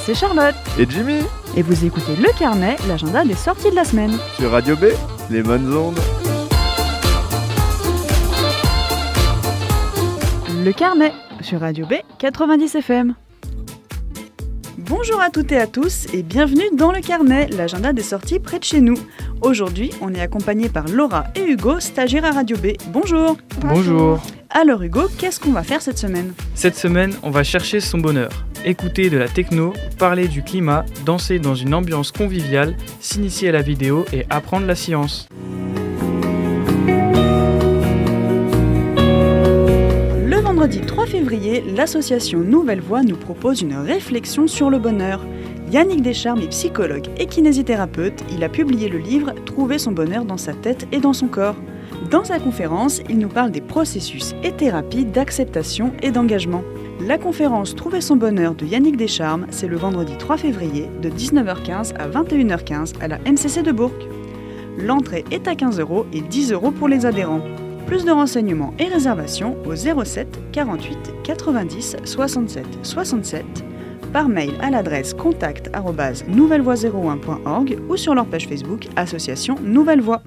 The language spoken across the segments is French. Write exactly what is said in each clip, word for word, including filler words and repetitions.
c'est Charlotte et Jimmy. Et vous écoutez Le Carnet, l'agenda des sorties de la semaine. Sur Radio B, les bonnes ondes. Le Carnet, sur Radio B quatre-vingt-dix F M. Bonjour à toutes et à tous et bienvenue dans Le Carnet, l'agenda des sorties près de chez nous. Aujourd'hui, on est accompagné par Laura et Hugo, stagiaires à Radio B. Bonjour. Bonjour. Alors Hugo, qu'est-ce qu'on va faire cette semaine ? Cette semaine, on va chercher son bonheur. Écouter de la techno, parler du climat, danser dans une ambiance conviviale, s'initier à la vidéo et apprendre la science. Le vendredi trois février, l'association Nouvelle Voix nous propose une réflexion sur le bonheur. Yannick Descharmes est psychologue et kinésithérapeute. Il a publié le livre « Trouver son bonheur dans sa tête et dans son corps ». Dans sa conférence, il nous parle des processus et thérapies d'acceptation et d'engagement. La conférence « Trouver son bonheur » de Yannick Descharmes, c'est le vendredi trois février de dix-neuf heures quinze à vingt et une heures quinze à la M C C de Bourg. L'entrée est à quinze euros et dix euros pour les adhérents. Plus de renseignements et réservations au zéro sept quarante-huit quatre-vingt-dix soixante-sept soixante-sept, par mail à l'adresse contact arobase nouvellevoix zéro un point org ou sur leur page Facebook Association Nouvelle Voix.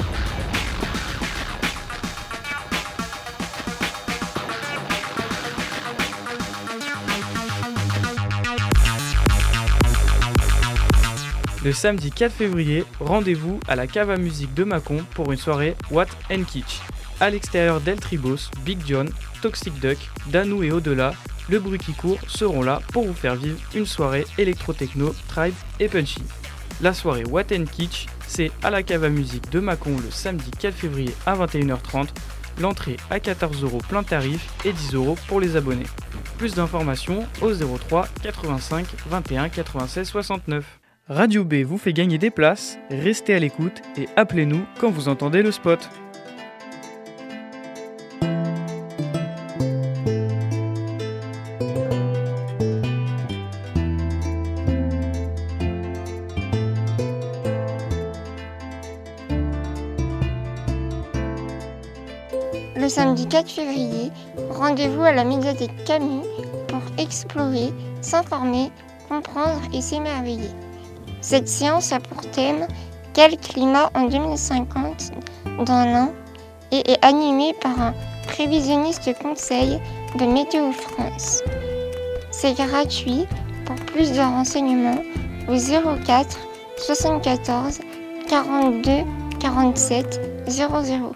Le samedi quatre février, rendez-vous à la cave à musique de Mâcon pour une soirée What and Kitsch. À l'extérieur d'El Tribos, Big John, Toxic Duck, Danou et Au-delà, Le Bruit qui court seront là pour vous faire vivre une soirée électro-techno, tribe et punchy. La soirée What and Kitsch, c'est à la cave à musique de Mâcon le samedi quatre février à vingt et une heures trente. L'entrée à quatorze euros plein tarif et dix euros pour les abonnés. Plus d'informations au zéro trois quatre-vingt-cinq vingt et un quatre-vingt-seize soixante-neuf. Radio B vous fait gagner des places, restez à l'écoute et appelez-nous quand vous entendez le spot. Le samedi quatre février, rendez-vous à la médiathèque Camus pour explorer, s'informer, comprendre et s'émerveiller. Cette séance a pour thème « Quel climat en deux mille cinquante dans l'Ain » et est animée par un prévisionniste conseil de Météo France. C'est gratuit. Pour plus de renseignements au zéro quatre soixante-quatorze quarante-deux quarante-sept zéro zéro.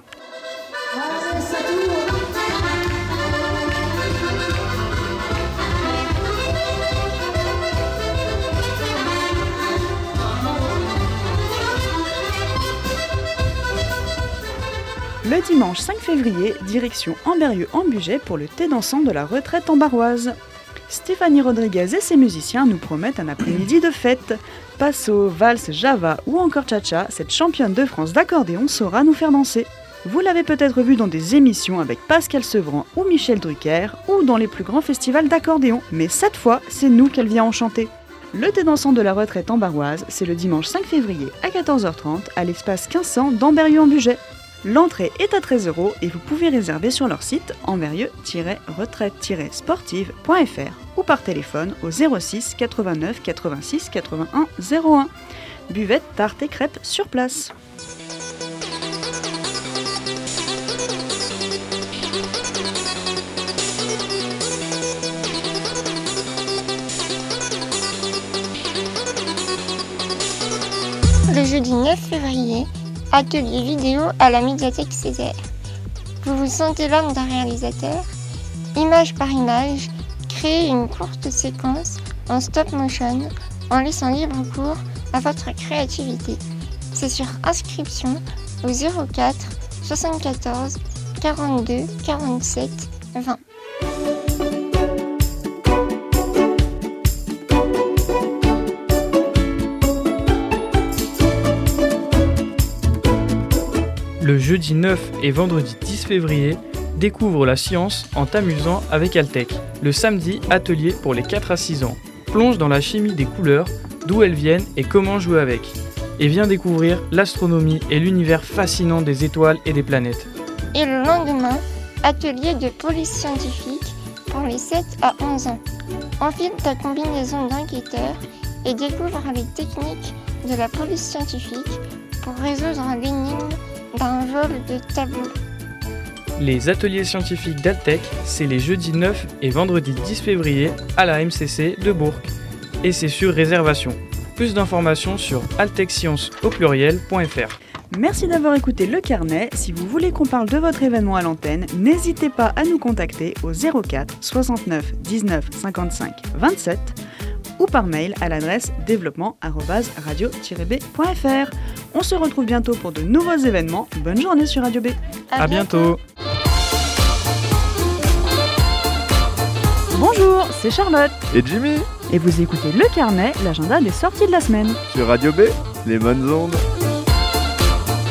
Le dimanche cinq février, direction Ambérieu-en-Bugey pour le thé dansant de la retraite en Barroise. Stéphanie Rodriguez et ses musiciens nous promettent un après-midi de fête. Passo, valse, java ou encore cha-cha, cette championne de France d'accordéon saura nous faire danser. Vous l'avez peut-être vu dans des émissions avec Pascal Sevran ou Michel Drucker ou dans les plus grands festivals d'accordéon, mais cette fois, c'est nous qu'elle vient enchanter. Le thé dansant de la retraite en Barroise, c'est le dimanche cinq février à quatorze heures trente à l'espace quinze cents d'Ambérieu-en-Bugey. L'entrée est à treize euros et vous pouvez réserver sur leur site ambérieu tiret retraite tiret sportive point f r ou par téléphone au zéro six quatre-vingt-neuf quatre-vingt-six quatre-vingt-un zéro un. Buvette, tarte et crêpes sur place. Le jeudi neuf février, atelier vidéo à la médiathèque Césaire. Vous vous sentez l'âme d'un réalisateur ? Image par image, créez une courte séquence en stop motion en laissant libre cours à votre créativité. C'est sur inscription au zéro quatre soixante-quatorze quarante-deux quarante-sept vingt. Le jeudi neuf et vendredi dix février, découvre la science en t'amusant avec Altec. Le samedi, atelier pour les quatre à six ans. Plonge dans la chimie des couleurs, d'où elles viennent et comment jouer avec. Et viens découvrir l'astronomie et l'univers fascinant des étoiles et des planètes. Et le lendemain, atelier de police scientifique pour les sept à onze ans. Enfile ta combinaison d'enquêteur et découvre les techniques de la police scientifique pour résoudre l'énigme d'un vol de tableau. Les ateliers scientifiques d'Altec, c'est les jeudis neuf et vendredi dix février à la M C C de Bourg. Et c'est sur réservation. Plus d'informations sur altexscience au pluriel point f r. Merci d'avoir écouté Le Carnet. Si vous voulez qu'on parle de votre événement à l'antenne, n'hésitez pas à nous contacter au zéro quatre soixante-neuf dix-neuf cinquante-cinq vingt-sept ou par mail à l'adresse développement arobase radio tiret b point f r. On se retrouve bientôt pour de nouveaux événements. Bonne journée sur Radio B. À, à bientôt. Bonjour, c'est Charlotte. Et Jimmy Et vous écoutez Le Carnet, l'agenda des sorties de la semaine. sur Radio B, les bonnes ondes.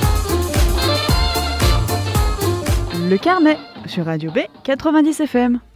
Le Carnet sur Radio B quatre-vingt-dix F M.